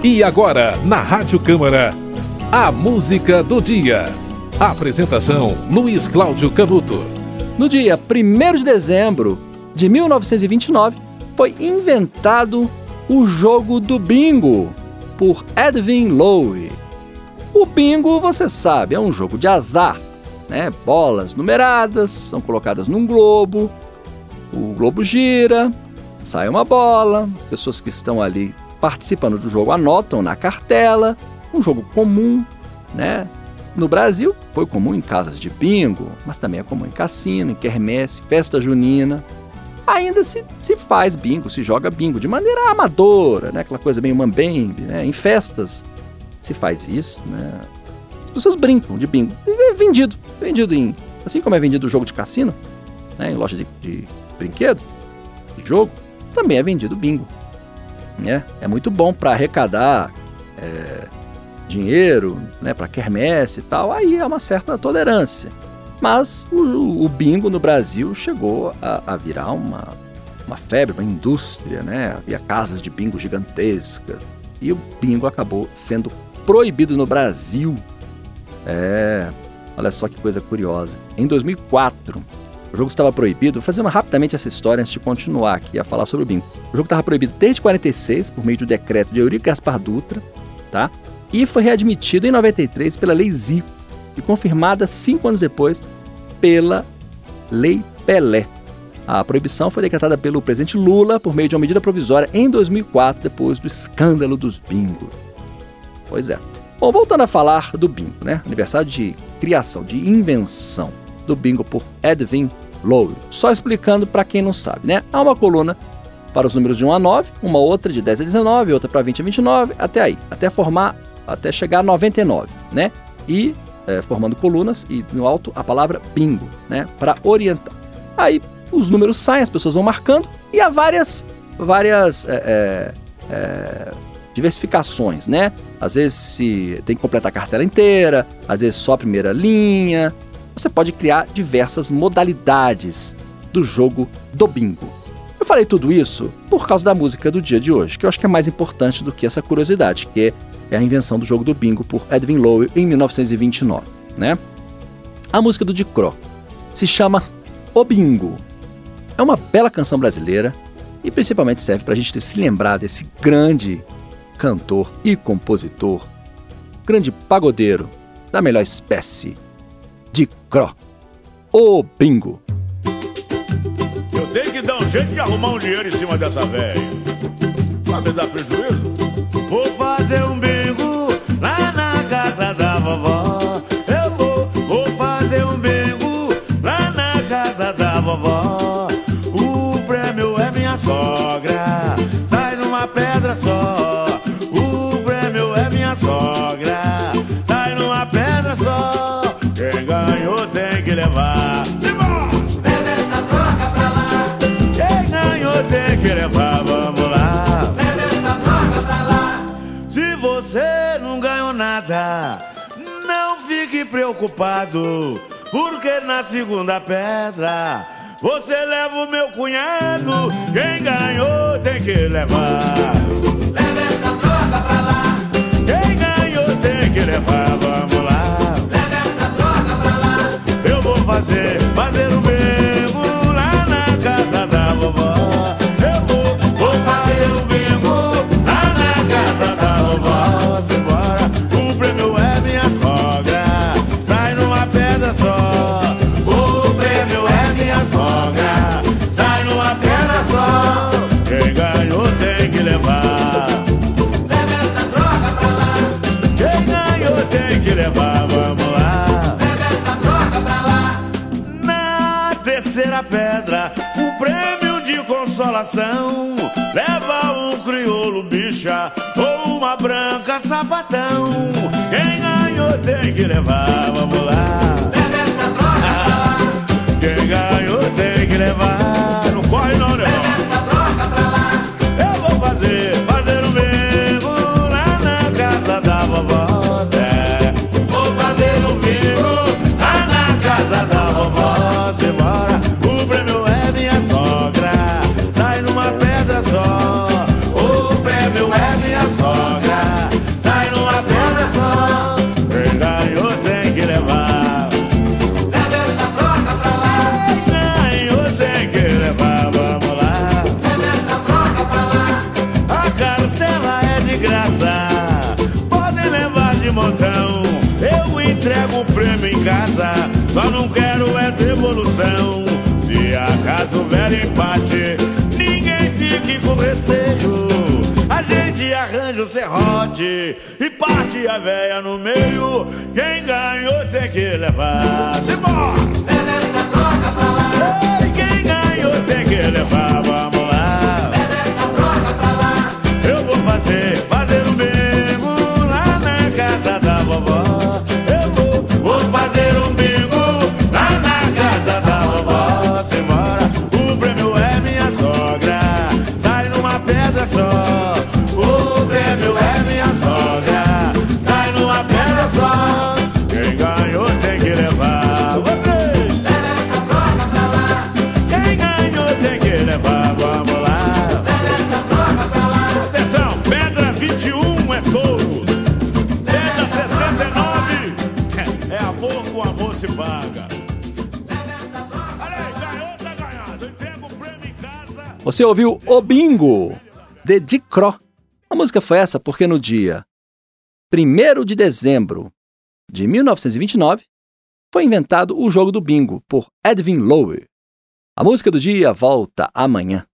E agora, na Rádio Câmara, a música do dia. Apresentação, Luiz Cláudio Canuto. No dia 1º de dezembro de 1929, foi inventado o jogo do bingo, por Edwin Lowe. O bingo, você sabe, é um jogo de azar, né? Bolas numeradas são colocadas num globo, o globo gira, sai uma bola, pessoas que estão ali participando do jogo anotam na cartela, um jogo comum, né? No Brasil, foi comum em casas de bingo, mas também é comum em cassino, em quermesse, festa junina. Ainda se faz bingo, se joga bingo de maneira amadora, né? Aquela coisa meio mambembe, né? Em festas se faz isso, né? As pessoas brincam de bingo. É vendido em... Assim como é vendido o jogo de cassino, né? Em loja de brinquedo, de jogo, também é vendido bingo. É muito bom para arrecadar dinheiro, né, para quermesse e tal, aí é uma certa tolerância. Mas o bingo no Brasil chegou a virar uma febre, uma indústria, né? Havia casas de bingo gigantescas e o bingo acabou sendo proibido no Brasil. Olha só que coisa curiosa. Em 2004, o jogo estava proibido. Vou fazer rapidamente essa história antes de continuar aqui a falar sobre o bingo. O jogo estava proibido desde 46, por meio do decreto de Eurico Gaspar Dutra, tá? E foi readmitido em 93 pela Lei Zico e confirmada 5 anos depois pela Lei Pelé. A proibição foi decretada pelo presidente Lula por meio de uma medida provisória em 2004, depois do escândalo dos bingos. Pois é. Bom, voltando a falar do bingo, né? Aniversário de criação, de invenção do bingo por Edwin Lowe. Só explicando para quem não sabe, né? Há uma coluna para os números de 1 a 9, uma outra de 10 a 19, outra para 20 a 29, até aí, até chegar a 99, né? E formando colunas e no alto a palavra bingo, né? Para orientar. Aí os números saem, as pessoas vão marcando e há várias diversificações, né? Às vezes se tem que completar a cartela inteira, às vezes só a primeira linha. Você pode criar diversas modalidades do jogo do bingo. Eu falei tudo isso por causa da música do dia de hoje, que eu acho que é mais importante do que essa curiosidade, que é a invenção do jogo do bingo por Edwin Lowe em 1929, né? A música do Dicró se chama O Bingo. É uma bela canção brasileira e principalmente serve para a gente se lembrar desse grande cantor e compositor, grande pagodeiro da melhor espécie, Dicró. O Bingo. Eu tenho que dar um jeito de arrumar um dinheiro em cima dessa velha. Vai me dar prejuízo? Vou fazer um bingo lá na casa da vovó. Eu vou fazer um bingo lá na casa da vovó. O prêmio é minha sogra, sai numa pedra só. O prêmio é minha sogra, sai numa pedra só. Quem ganhou tem que levar. Leva essa droga pra lá. Quem ganhou tem que levar, vamos lá. Leva essa droga pra lá. Se você não ganhou nada, não fique preocupado, porque na segunda pedra você leva o meu cunhado. Quem ganhou tem que levar. Leva essa droga pra lá. Quem ganhou tem que levar, vamos lá. Leva essa droga pra lá. Eu vou fazer um bingo lá na casa da vovó. Eu vou fazer um bingo lá na casa da vovó. Simbora, o prêmio é minha sogra, sai numa pedra só. O prêmio é minha sogra, sai numa pedra só. Quem ganhou tem que levar. Leva essa droga pra lá. Quem ganhou tem que levar, vamos lá. Leva essa droga pra lá. Na terceira pedra, o prêmio de consolação leva um crioulo bicha ou uma branca sapatão. Quem ganhou tem que levar, vamos lá. Leva essa droga pra lá. Quem ganhou tem que levar. Não corre não, né? Leva essa droga pra lá. Eu vou fazer um bingo lá na casa da vovó. Vou fazer um bingo Lá na casa da vovó, simbora. O prêmio é minha sogra, sai numa pedra só. O prêmio é minha sogra, o serrote e parte a véia no meio. Quem ganhou tem que levar. Simbora! Leva essa troca pra lá. Ei, quem ganhou tem que levar. Vamos lá. Leva essa troca pra lá. Eu vou fazer um bingo lá na casa da vovó. Eu vou fazer um bingo lá na casa da vovó. Simbora! O prêmio é minha sogra, sai numa pedra só. O prêmio é minha sogra, sai numa pedra só. Quem ganhou tem que levar. Leva essa troca pra lá. Quem ganhou tem que levar. Vamos lá. Leva essa troca pra lá. Atenção, pedra 21 é touro. Pedra 69 é amor, com amor se paga. Olha aí, ganhou, tá ganhado. Entrega o prêmio em casa. Você ouviu O Bingo, de Dicró. A música foi essa porque no dia 1º de dezembro de 1929 foi inventado o jogo do bingo por Edwin Lowe. A música do dia volta amanhã.